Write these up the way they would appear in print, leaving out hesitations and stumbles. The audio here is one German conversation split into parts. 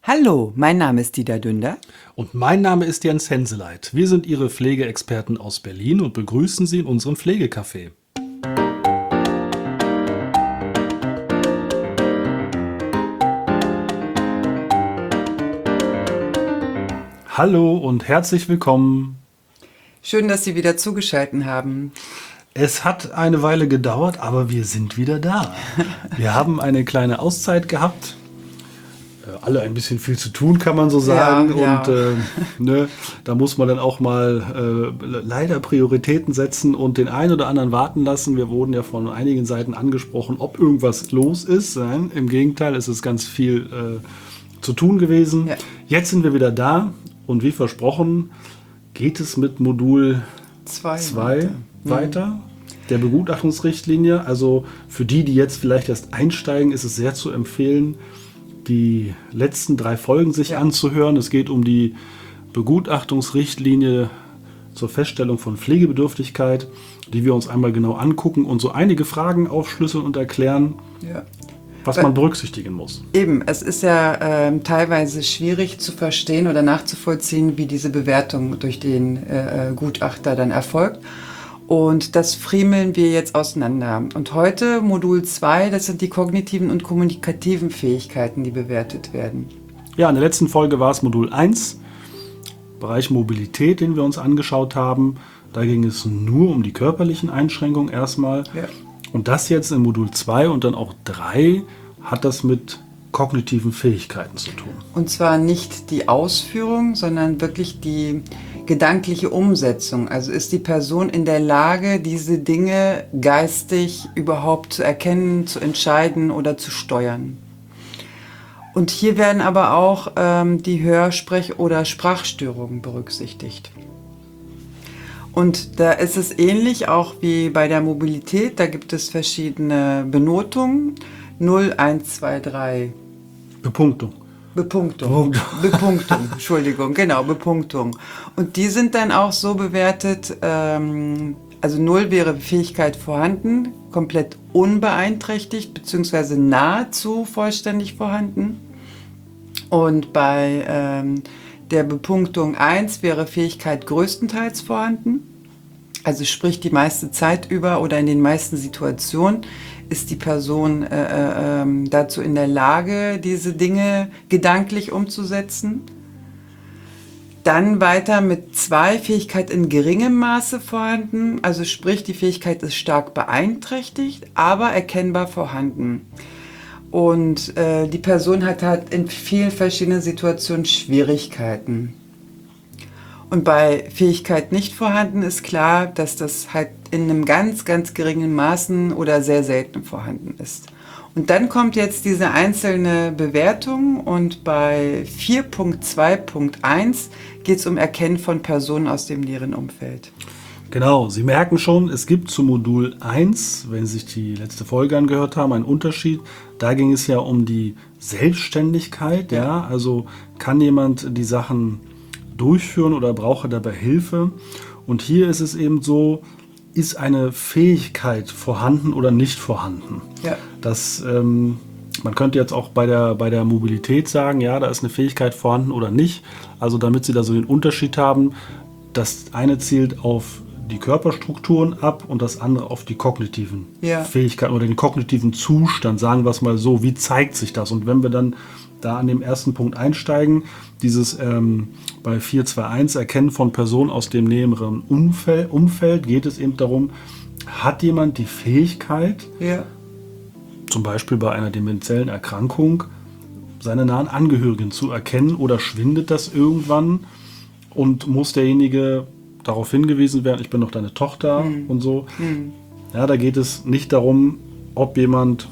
Hallo, mein Name ist Dieter Dünder. Und mein Name ist Jens Henseleit. Wir sind Ihre Pflegeexperten aus Berlin und begrüßen Sie in unserem Pflegecafé. Hallo und herzlich willkommen. Schön, dass Sie wieder zugeschaltet haben. Es hat eine Weile gedauert, aber wir sind wieder da. Wir haben eine kleine Auszeit gehabt. Alle ein bisschen viel zu tun, kann man so sagen. Ja. Und da muss man dann auch mal leider Prioritäten setzen und den einen oder anderen warten lassen. Wir wurden ja von einigen Seiten angesprochen, ob irgendwas los ist. Nein, im Gegenteil, es ist ganz viel zu tun gewesen. Ja. Jetzt sind wir wieder da und wie versprochen geht es mit Modul 2 weiter. Der Begutachtungsrichtlinie. Also für die jetzt vielleicht erst einsteigen, ist es sehr zu empfehlen, die letzten 3 Folgen sich anzuhören. Es geht um die Begutachtungsrichtlinie zur Feststellung von Pflegebedürftigkeit, die wir uns einmal genau angucken und so einige Fragen aufschlüsseln und erklären, was man berücksichtigen muss. Eben, es ist ja teilweise schwierig zu verstehen oder nachzuvollziehen, wie diese Bewertung durch den Gutachter dann erfolgt. Und das friemeln wir jetzt auseinander. Und heute Modul 2, das sind die kognitiven und kommunikativen Fähigkeiten, die bewertet werden. Ja, in der letzten Folge war es Modul 1, Bereich Mobilität, den wir uns angeschaut haben. Da ging es nur um die körperlichen Einschränkungen erstmal. Ja. Und das jetzt in Modul 2 und dann auch 3 hat das mit kognitiven Fähigkeiten zu tun. Und zwar nicht die Ausführung, sondern wirklich die gedankliche Umsetzung. Also ist die Person in der Lage, diese Dinge geistig überhaupt zu erkennen, zu entscheiden oder zu steuern. Und hier werden aber auch die Hörsprech- oder Sprachstörungen berücksichtigt. Und da ist es ähnlich auch wie bei der Mobilität. Da gibt es verschiedene Benotungen. 0, 1, 2, 3. Bepunktung. Bepunktung, Entschuldigung, genau, Bepunktung. Und die sind dann auch so bewertet, also 0 wäre Fähigkeit vorhanden, komplett unbeeinträchtigt, beziehungsweise nahezu vollständig vorhanden. Und bei der Bepunktung 1 wäre Fähigkeit größtenteils vorhanden, also sprich die meiste Zeit über oder in den meisten Situationen ist die Person dazu in der Lage, diese Dinge gedanklich umzusetzen. Dann weiter mit 2, Fähigkeit in geringem Maße vorhanden, also sprich die Fähigkeit ist stark beeinträchtigt, aber erkennbar vorhanden. Und die Person hat halt in vielen verschiedenen Situationen Schwierigkeiten. Und bei Fähigkeit nicht vorhanden ist klar, dass das halt in einem ganz, ganz geringen Maßen oder sehr selten vorhanden ist. Und dann kommt jetzt diese einzelne Bewertung und bei 4.2.1 geht es um Erkennen von Personen aus dem näheren Umfeld. Genau, Sie merken schon, es gibt zu Modul 1, wenn Sie sich die letzte Folge angehört haben, einen Unterschied. Da ging es ja um die Selbstständigkeit. Ja? Also kann jemand die Sachen durchführen oder brauche dabei Hilfe. Und hier ist es eben so, ist eine Fähigkeit vorhanden oder nicht vorhanden. Ja. Das, man könnte jetzt auch bei der Mobilität sagen, ja, da ist eine Fähigkeit vorhanden oder nicht. Also damit Sie da so den Unterschied haben, das eine zielt auf die Körperstrukturen ab und das andere auf die kognitiven Fähigkeiten oder den kognitiven Zustand, sagen wir es mal so, wie zeigt sich das? Und wenn wir dann da an dem ersten Punkt einsteigen, dieses bei 4.2.1 Erkennen von Personen aus dem näheren Umfeld, geht es eben darum, hat jemand die Fähigkeit, zum Beispiel bei einer dementiellen Erkrankung, seine nahen Angehörigen zu erkennen oder schwindet das irgendwann und muss derjenige darauf hingewiesen werden, ich bin doch deine Tochter und so. Ja, da geht es nicht darum, ob jemand,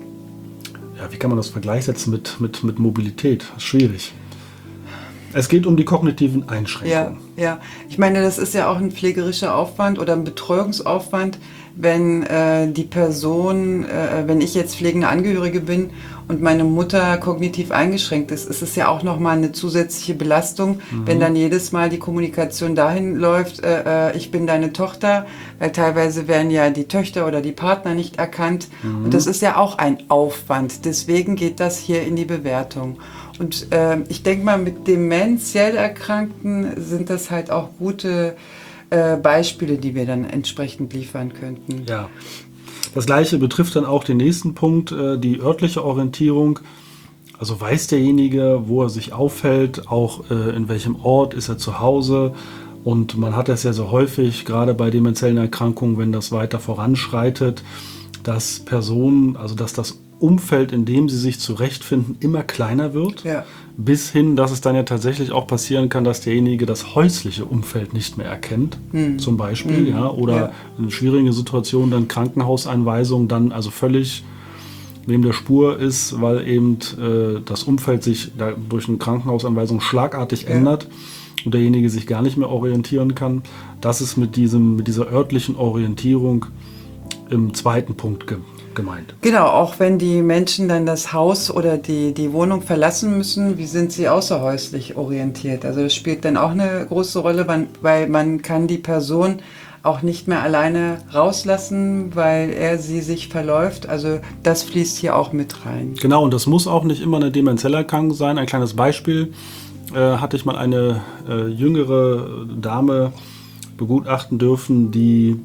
wie kann man das Vergleich setzen mit Mobilität? Das ist schwierig. Es geht um die kognitiven Einschränkungen. Ja. Ich meine, das ist ja auch ein pflegerischer Aufwand oder ein Betreuungsaufwand, wenn die Person, wenn ich jetzt pflegende Angehörige bin und meine Mutter kognitiv eingeschränkt ist, ist es ja auch nochmal eine zusätzliche Belastung, wenn dann jedes Mal die Kommunikation dahin läuft, ich bin deine Tochter, weil teilweise werden ja die Töchter oder die Partner nicht erkannt und das ist ja auch ein Aufwand. Deswegen geht das hier in die Bewertung. Und ich denke mal, mit dementiell Erkrankten sind das halt auch gute Beispiele, die wir dann entsprechend liefern könnten. Ja. Das Gleiche betrifft dann auch den nächsten Punkt, die örtliche Orientierung. Also weiß derjenige, wo er sich aufhält, auch in welchem Ort ist er zu Hause. Und man hat das ja so häufig, gerade bei dementiellen Erkrankungen, wenn das weiter voranschreitet, dass Personen, also dass das Umfeld, in dem sie sich zurechtfinden, immer kleiner wird. Ja. Bis hin, dass es dann ja tatsächlich auch passieren kann, dass derjenige das häusliche Umfeld nicht mehr erkennt, zum Beispiel, ja, oder in schwierigen Situationen dann Krankenhauseinweisung dann also völlig neben der Spur ist, weil eben das Umfeld sich durch eine Krankenhausanweisung schlagartig ändert und derjenige sich gar nicht mehr orientieren kann. Das ist mit dieser örtlichen Orientierung im zweiten Punkt gemeint. Genau, auch wenn die Menschen dann das Haus oder die Wohnung verlassen müssen, wie sind sie außerhäuslich orientiert? Also das spielt dann auch eine große Rolle, weil man kann die Person auch nicht mehr alleine rauslassen, weil sie sich verläuft. Also das fließt hier auch mit rein. Genau, und das muss auch nicht immer eine demenzielle Erkrankung sein. Ein kleines Beispiel hatte ich mal eine jüngere Dame begutachten dürfen, die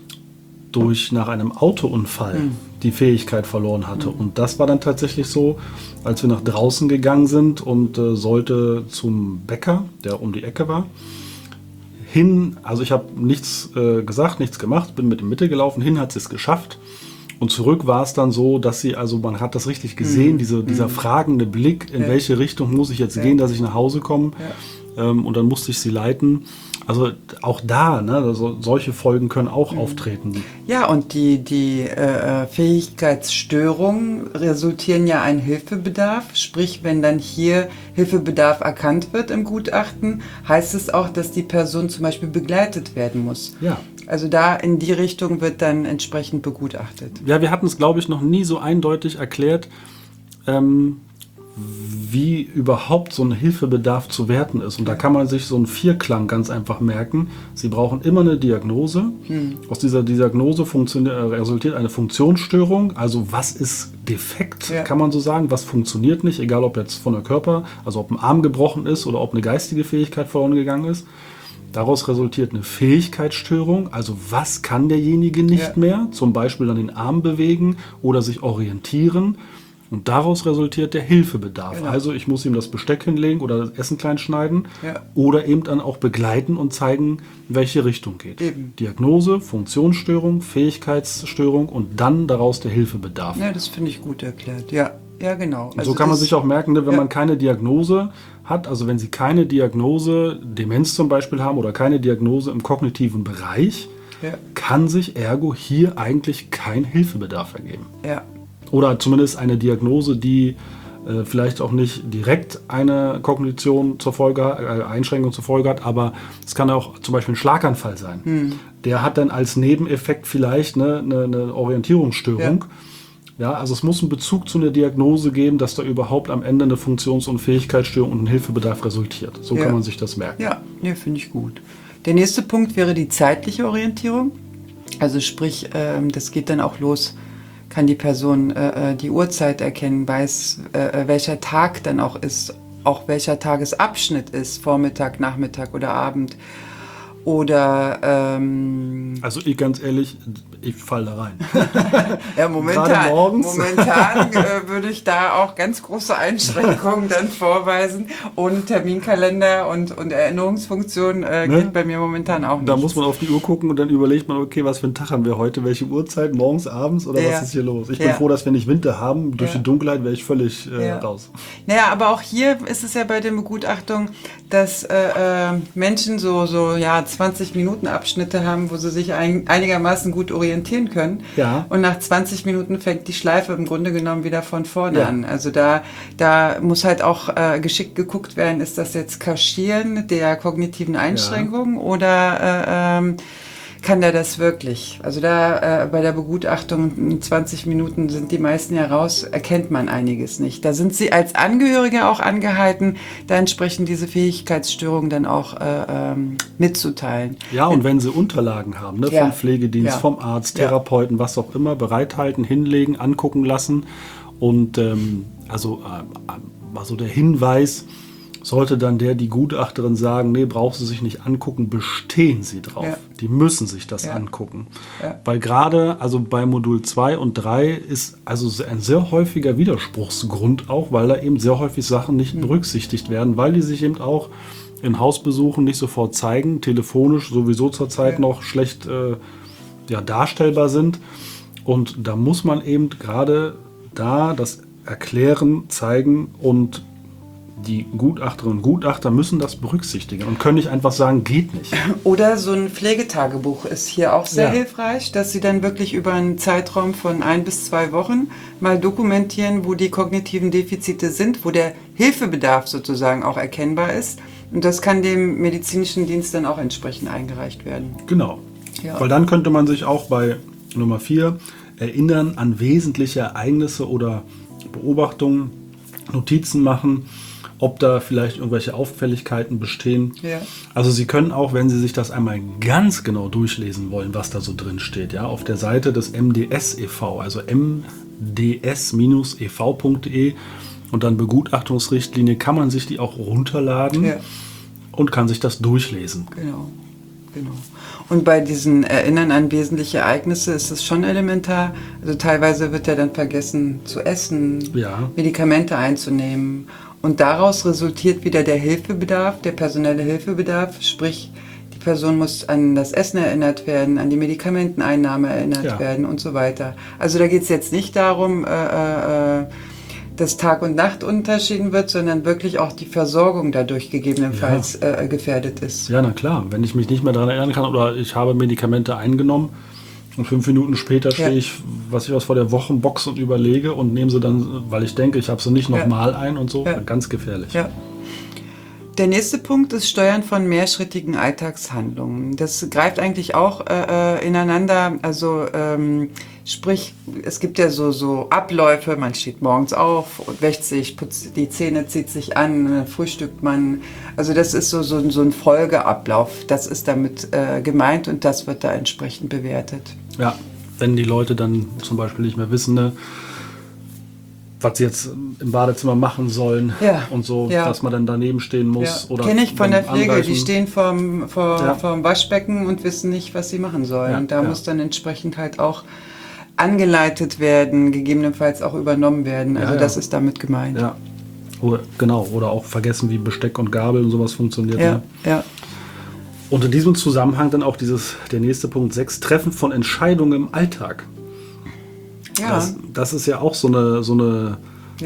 nach einem Autounfall die Fähigkeit verloren hatte. Und das war dann tatsächlich so, als wir nach draußen gegangen sind und sollte zum Bäcker, der um die Ecke war, also ich habe nichts gesagt, nichts gemacht, bin mit in die Mitte gelaufen, hin hat sie es geschafft. Und zurück war es dann so, dass sie, also man hat das richtig gesehen, dieser fragende Blick, in welche Richtung muss ich jetzt gehen, dass ich nach Hause komme. Und dann musste ich sie leiten. Also auch da, ne, also solche Folgen können auch auftreten. Ja, und die Fähigkeitsstörungen resultieren ja ein Hilfebedarf. Sprich, wenn dann hier Hilfebedarf erkannt wird im Gutachten, heißt es auch, dass die Person zum Beispiel begleitet werden muss. Ja. Also da in die Richtung wird dann entsprechend begutachtet. Ja, wir hatten es, glaube ich, noch nie so eindeutig erklärt, wie überhaupt so ein Hilfebedarf zu werten ist. Und da kann man sich so einen Vierklang ganz einfach merken. Sie brauchen immer eine Diagnose. Aus dieser Diagnose resultiert eine Funktionsstörung. Also was ist defekt, kann man so sagen. Was funktioniert nicht, egal ob jetzt von der Körper, also ob ein Arm gebrochen ist oder ob eine geistige Fähigkeit verloren gegangen ist. Daraus resultiert eine Fähigkeitsstörung, also was kann derjenige nicht mehr, zum Beispiel dann den Arm bewegen oder sich orientieren. Und daraus resultiert der Hilfebedarf. Genau. Also ich muss ihm das Besteck hinlegen oder das Essen klein schneiden oder eben dann auch begleiten und zeigen, in welche Richtung geht. Eben. Diagnose, Funktionsstörung, Fähigkeitsstörung und dann daraus der Hilfebedarf. Ja, das finde ich gut erklärt. Ja, genau. Also so kann man sich auch merken, wenn man keine Diagnose hat, also wenn Sie keine Diagnose, Demenz zum Beispiel haben oder keine Diagnose im kognitiven Bereich, kann sich ergo hier eigentlich kein Hilfebedarf ergeben. Ja. Oder zumindest eine Diagnose, die vielleicht auch nicht direkt eine Kognition zur Folge, Einschränkung zur Folge hat, aber es kann auch zum Beispiel ein Schlaganfall sein. Der hat dann als Nebeneffekt vielleicht eine Orientierungsstörung. Ja, also es muss einen Bezug zu einer Diagnose geben, dass da überhaupt am Ende eine Funktions- und Fähigkeitsstörung und ein Hilfebedarf resultiert. So kann man sich das merken. Ja, finde ich gut. Der nächste Punkt wäre die zeitliche Orientierung. Also sprich, das geht dann auch los, kann die Person die Uhrzeit erkennen, weiß, welcher Tag dann auch ist, auch welcher Tagesabschnitt ist, Vormittag, Nachmittag oder Abend. Oder also ich ganz ehrlich, ich falle da rein. Ja, momentan würde ich da auch ganz große Einschränkungen dann vorweisen. Ohne Terminkalender und Erinnerungsfunktion geht bei mir momentan auch nicht. Da muss man auf die Uhr gucken und dann überlegt man, okay, was für einen Tag haben wir heute? Welche Uhrzeit? Morgens, abends oder was ist hier los? Ich bin froh, dass wir nicht Winter haben. Durch die Dunkelheit wäre ich völlig raus. Naja, aber auch hier ist es ja bei der Begutachtung, dass Menschen so 20 Minuten Abschnitte haben, wo sie sich einigermaßen gut orientieren können. Ja. Und nach 20 Minuten fängt die Schleife im Grunde genommen wieder von vorne an. Also da muss halt auch geschickt geguckt werden, ist das jetzt Kaschieren der kognitiven Einschränkungen oder kann der das wirklich? Also da bei der Begutachtung in 20 Minuten sind die meisten ja raus, erkennt man einiges nicht. Da sind sie als Angehörige auch angehalten, da entsprechend diese Fähigkeitsstörungen dann auch mitzuteilen. Ja, und wenn sie Unterlagen haben, vom Pflegedienst, vom Arzt, Therapeuten, was auch immer, bereithalten, hinlegen, angucken lassen und also der Hinweis, sollte dann die Gutachterin sagen, nee, brauchst du sich nicht angucken, bestehen sie drauf. Ja. Die müssen sich das angucken. Ja. Weil gerade, also bei Modul 2 und 3 ist also ein sehr häufiger Widerspruchsgrund auch, weil da eben sehr häufig Sachen nicht berücksichtigt werden, weil die sich eben auch in Hausbesuchen nicht sofort zeigen, telefonisch sowieso zurzeit noch schlecht darstellbar sind. Und da muss man eben gerade da das erklären, zeigen und die Gutachterinnen und Gutachter müssen das berücksichtigen und können nicht einfach sagen, geht nicht. Oder so ein Pflegetagebuch ist hier auch sehr hilfreich, dass sie dann wirklich über einen Zeitraum von 1 bis 2 Wochen mal dokumentieren, wo die kognitiven Defizite sind, wo der Hilfebedarf sozusagen auch erkennbar ist. Und das kann dem medizinischen Dienst dann auch entsprechend eingereicht werden. Genau. Ja. Weil dann könnte man sich auch bei Nummer 4 erinnern an wesentliche Ereignisse oder Beobachtungen, Notizen machen, ob da vielleicht irgendwelche Auffälligkeiten bestehen. Ja. Also Sie können auch, wenn Sie sich das einmal ganz genau durchlesen wollen, was da so drin steht, ja, auf der Seite des MDS e.V., also mds-ev.de und dann Begutachtungsrichtlinie, kann man sich die auch runterladen und kann sich das durchlesen. Genau. Und bei diesen Erinnern an wesentliche Ereignisse ist es schon elementar. Also teilweise wird ja dann vergessen zu essen, Medikamente einzunehmen. Und daraus resultiert wieder der Hilfebedarf, der personelle Hilfebedarf. Sprich, die Person muss an das Essen erinnert werden, an die Medikamenteneinnahme erinnert werden und so weiter. Also da geht es jetzt nicht darum, dass Tag und Nacht unterschieden wird, sondern wirklich auch die Versorgung dadurch gegebenenfalls gefährdet ist. Ja, na klar. Wenn ich mich nicht mehr daran erinnern kann oder ich habe Medikamente eingenommen und 5 Minuten später stehe ich, vor der Wochenbox und überlege und nehme sie dann, weil ich denke, ich habe sie nicht nochmal ein und so. Ganz gefährlich. Ja. Der nächste Punkt ist Steuern von mehrschrittigen Alltagshandlungen. Das greift eigentlich auch ineinander. Also sprich, es gibt ja so Abläufe. Man steht morgens auf, wäscht sich, putzt die Zähne, zieht sich an, dann frühstückt man. Also das ist so ein Folgeablauf. Das ist damit gemeint und das wird da entsprechend bewertet. Ja, wenn die Leute dann zum Beispiel nicht mehr wissen, was sie jetzt im Badezimmer machen sollen und so, dass man dann daneben stehen muss. Ja. Kenne ich von der Pflege, die stehen vorm Waschbecken und wissen nicht, was sie machen sollen. Ja. Und da muss dann entsprechend halt auch angeleitet werden, gegebenenfalls auch übernommen werden. Also das ist damit gemeint. Ja. Oder auch vergessen, wie Besteck und Gabel und sowas funktioniert. Ja. Und in diesem Zusammenhang dann auch der nächste Punkt 6, Treffen von Entscheidungen im Alltag. Ja. Das ist ja auch so eine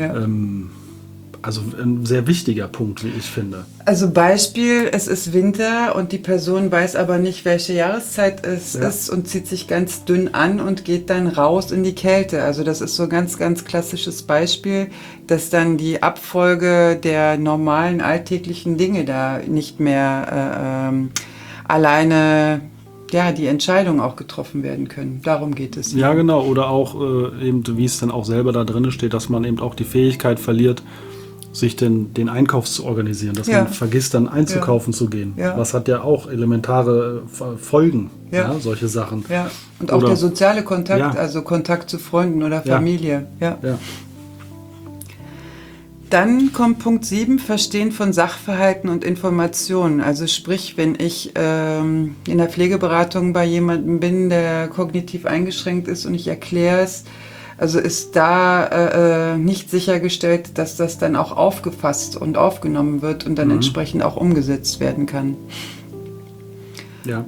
also ein sehr wichtiger Punkt, wie ich finde. Also Beispiel, es ist Winter und die Person weiß aber nicht, welche Jahreszeit es ist und zieht sich ganz dünn an und geht dann raus in die Kälte. Also das ist so ein ganz, ganz klassisches Beispiel, dass dann die Abfolge der normalen alltäglichen Dinge da nicht mehr alleine die Entscheidungen auch getroffen werden können. Darum geht es. Ja, genau. Oder auch eben, wie es dann auch selber da drin steht, dass man eben auch die Fähigkeit verliert, sich den Einkauf zu organisieren, dass man vergisst, dann einzukaufen zu gehen. Ja. Was hat ja auch elementare Folgen, solche Sachen. Ja. Und auch der soziale Kontakt, also Kontakt zu Freunden oder Familie. Ja. Dann kommt Punkt 7, Verstehen von Sachverhalten und Informationen. Also sprich, wenn ich in der Pflegeberatung bei jemandem bin, der kognitiv eingeschränkt ist und ich erkläre es, also ist da nicht sichergestellt, dass das dann auch aufgefasst und aufgenommen wird und dann entsprechend auch umgesetzt werden kann. Ja.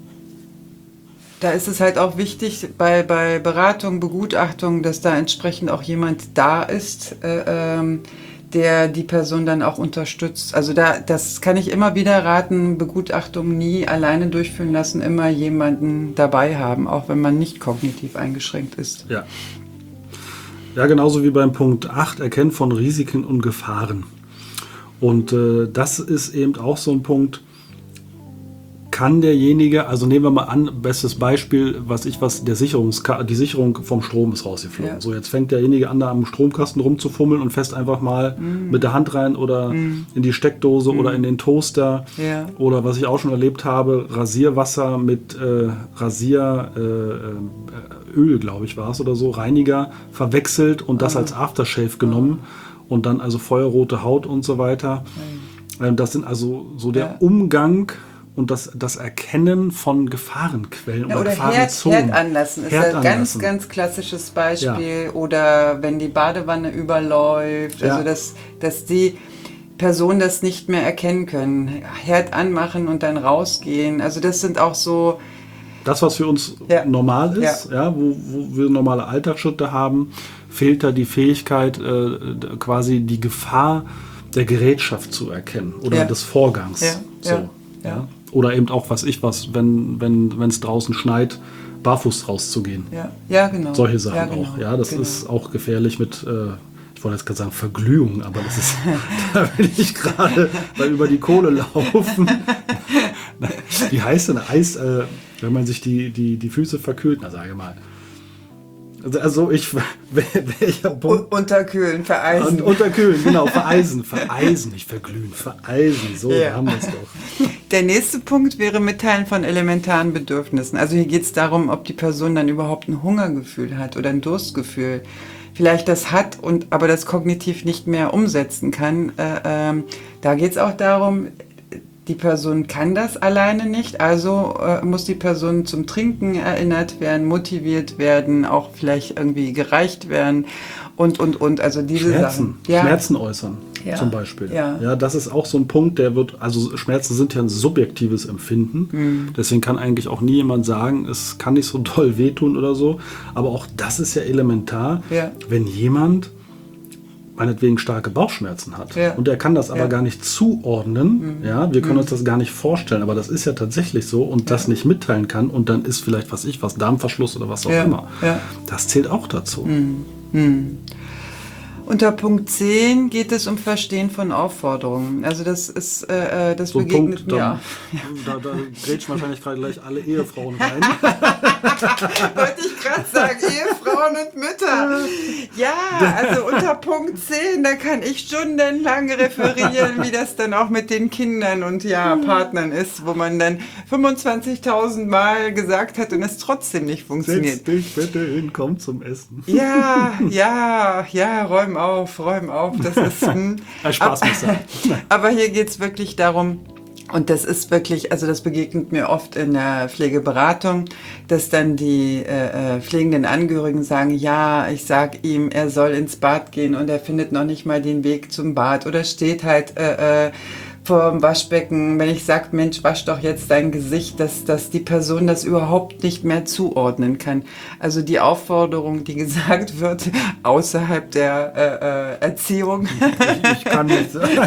Da ist es halt auch wichtig bei Beratung, Begutachtung, dass da entsprechend auch jemand da ist, der die Person dann auch unterstützt. Also das kann ich immer wieder raten, Begutachtung nie alleine durchführen lassen, immer jemanden dabei haben, auch wenn man nicht kognitiv eingeschränkt ist. Ja. Ja, genauso wie beim Punkt 8, Erkennen von Risiken und Gefahren. Und das ist eben auch so ein Punkt, kann derjenige, also nehmen wir mal an, bestes Beispiel, die Sicherung vom Strom ist rausgeflogen. Ja. So, jetzt fängt derjenige an, da am Stromkasten rumzufummeln und fässt einfach mal mit der Hand rein oder in die Steckdose oder in den Toaster. Ja. Oder was ich auch schon erlebt habe, Rasierwasser mit Rasieröl, glaube ich, war es oder so, Reiniger verwechselt und das als Aftershave genommen. und dann also feuerrote Haut und so weiter. Das sind also so der Umgang und das Erkennen von Gefahrenquellen oder oder Gefahrenzonen. Herd anlassen ist ein ganz, ganz klassisches Beispiel. Ja. Oder wenn die Badewanne überläuft, also dass die Personen das nicht mehr erkennen können. Herd anmachen und dann rausgehen. Also das sind auch so... Das, was für uns normal ist, wo wir normale Alltagsschritte haben, fehlt da die Fähigkeit, quasi die Gefahr der Gerätschaft zu erkennen oder des Vorgangs. Ja. Oder eben auch, wenn es draußen schneit, barfuß rauszugehen. Ja, genau. Solche Sachen genau. auch. Ja, das ist auch gefährlich mit, ich wollte jetzt gerade sagen Verglühung, aber das ist, da will ich gerade über die Kohle laufen. Wie heißt denn Eis, wenn man sich die Füße verkühlt? Na, sage mal. Also welcher Punkt? Unterkühlen, vereisen. Unterkühlen, genau, vereisen, nicht verglühen, vereisen, so haben wir es doch. Der nächste Punkt wäre Mitteilen von elementaren Bedürfnissen. Also hier geht es darum, ob die Person dann überhaupt ein Hungergefühl hat oder ein Durstgefühl. Vielleicht das hat, aber das kognitiv nicht mehr umsetzen kann. Da geht es auch darum, die Person kann das alleine nicht, also muss die Person zum Trinken erinnert werden, motiviert werden, auch vielleicht irgendwie gereicht werden und. Also diese Sachen. Schmerzen äußern zum Beispiel. Ja, das ist auch so ein Punkt, also Schmerzen sind ja ein subjektives Empfinden, deswegen kann eigentlich auch nie jemand sagen, es kann nicht so doll wehtun oder so, aber auch das ist ja elementar, wenn jemand meinetwegen starke Bauchschmerzen hat. Und er kann das aber gar nicht zuordnen. Wir können uns das gar nicht vorstellen, aber das ist ja tatsächlich so und das nicht mitteilen kann und dann ist vielleicht, was Darmverschluss oder was auch immer. Das zählt auch dazu. Unter Punkt 10 geht es um Verstehen von Aufforderungen. Also das ist, das so begegnet Punkt, mir. Da grätschen wahrscheinlich gerade gleich alle Ehefrauen rein. Wollte ich gerade sagen, Ehefrauen und Mütter. Ja, also unter Punkt 10, da kann ich stundenlang referieren, wie das dann auch mit den Kindern und Partnern ist, wo man dann 25.000 Mal gesagt hat und es trotzdem nicht funktioniert. Setz dich bitte hin, komm zum Essen. Ja, räum auf. Das ist Spaß muss sein. Aber hier geht es wirklich darum, und das ist wirklich, also das begegnet mir oft in der Pflegeberatung, dass dann die pflegenden Angehörigen sagen, ich sag ihm, er soll ins Bad gehen und er findet noch nicht mal den Weg zum Bad oder steht halt vor dem Waschbecken, wenn ich sage, Mensch, wasch doch jetzt dein Gesicht, dass die Person das überhaupt nicht mehr zuordnen kann. Also die Aufforderung, die gesagt wird, außerhalb der Erziehung. Ich kann nicht.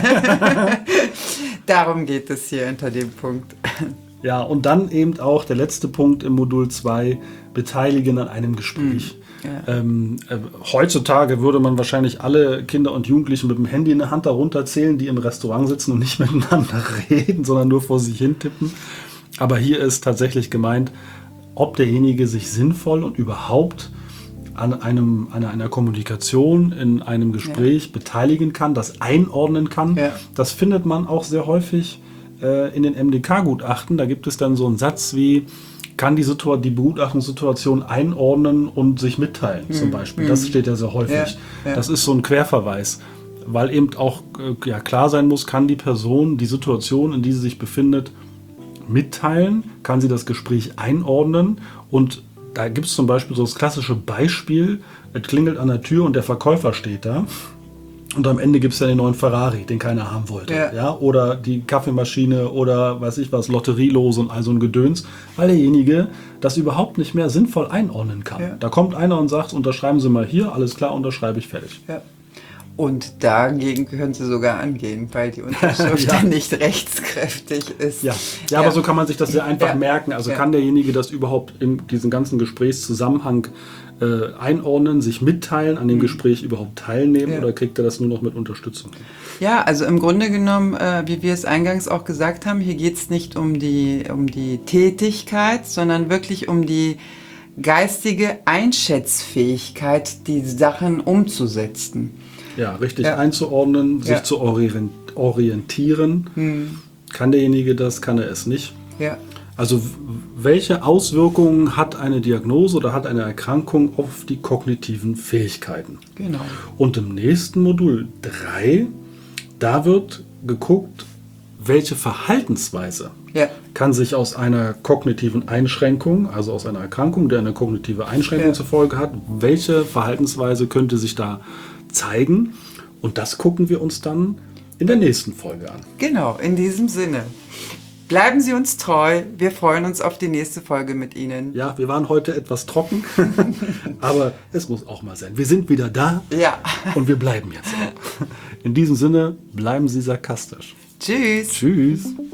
Darum geht es hier unter dem Punkt. Ja, und dann eben auch der letzte Punkt im Modul 2, beteiligen an einem Gespräch. Heutzutage würde man wahrscheinlich alle Kinder und Jugendlichen mit dem Handy in der Hand darunter zählen, die im Restaurant sitzen und nicht miteinander reden, sondern nur vor sich hin tippen. Aber hier ist tatsächlich gemeint, ob derjenige sich sinnvoll und überhaupt an einer Kommunikation, in einem Gespräch beteiligen kann, das einordnen kann. Das findet man auch sehr häufig in den MDK-Gutachten. Da gibt es dann so einen Satz wie, kann die Begutachtungssituation einordnen und sich mitteilen, zum Beispiel. Das steht ja sehr häufig. Das ist so ein Querverweis, weil eben auch klar sein muss, kann die Person die Situation, in die sie sich befindet, mitteilen, kann sie das Gespräch einordnen und da gibt es zum Beispiel so das klassische Beispiel, es klingelt an der Tür und der Verkäufer steht da. Und am Ende gibt es ja den neuen Ferrari, den keiner haben wollte. Oder die Kaffeemaschine oder weiß ich was, Lotterielose und all so ein Gedöns, weil derjenige das überhaupt nicht mehr sinnvoll einordnen kann. Da kommt einer und sagt, unterschreiben Sie mal hier, alles klar, unterschreibe ich, fertig. Und dagegen können Sie sogar angehen, weil die Unterschrift dann nicht rechtskräftig ist. Aber so kann man sich das sehr einfach merken. Also kann derjenige das überhaupt in diesem ganzen Gesprächszusammenhang einordnen, sich mitteilen, an dem Gespräch überhaupt teilnehmen oder kriegt er das nur noch mit Unterstützung? Ja, also im Grunde genommen, wie wir es eingangs auch gesagt haben, hier geht es nicht um die Tätigkeit, sondern wirklich um die geistige Einschätzfähigkeit, die Sachen umzusetzen. Ja, richtig einzuordnen, sich zu orientieren. Kann derjenige das, kann er es nicht? Also welche Auswirkungen hat eine Diagnose oder hat eine Erkrankung auf die kognitiven Fähigkeiten? Genau. Und im nächsten Modul 3, da wird geguckt, welche Verhaltensweise Ja. kann sich aus einer kognitiven Einschränkung, also aus einer Erkrankung, die eine kognitive Einschränkung zur Folge hat, welche Verhaltensweise könnte sich da zeigen? Und das gucken wir uns dann in der nächsten Folge an. Genau, in diesem Sinne. Bleiben Sie uns treu. Wir freuen uns auf die nächste Folge mit Ihnen. Ja, wir waren heute etwas trocken, aber es muss auch mal sein. Wir sind wieder da Ja. und wir bleiben jetzt auch. In diesem Sinne, bleiben Sie sarkastisch. Tschüss. Tschüss.